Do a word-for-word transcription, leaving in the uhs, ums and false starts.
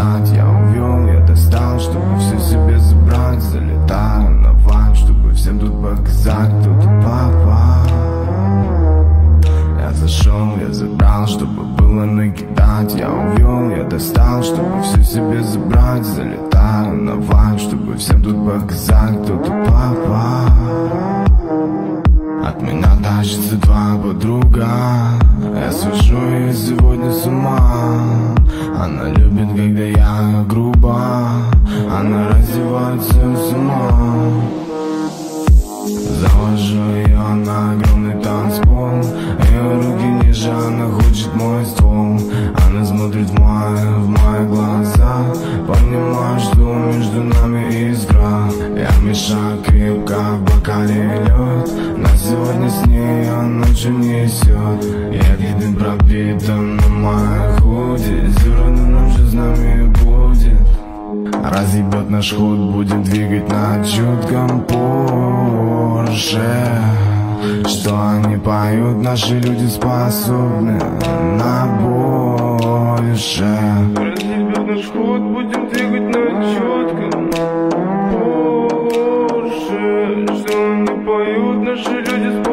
накидать. Я увел, я достал, чтобы все себе забрать. Залетаю на вайб, чтобы всем тут показать, кто тут папа. Я зашел, я забрал, чтобы было накидать. Я увел, я достал, чтобы все себе забрать. Залетаю на вайб, чтобы всем тут показать, кто тут папа. От меня тащится твоя подруга, я свожу ее сегодня с ума. Она любит, когда я грубо, она раздевается с ума. Завожу ее на огромный танцпол, ее руки ниже, она хочет мой ствол. Она смотрит в мои, в мои глаза, понимаю, что между нами искра. Я мешаю крепко в бокале лед, на сегодня с ней ночью несет. Я виден пропитан на моей худи, зерна ночью с нами будет. Разъебет наш ход, будем двигать на чутком Порше. Что они поют, наши люди способны на больше. Разъебет наш ход, будем двигать на чутком Порше. Что они поют, наши люди способны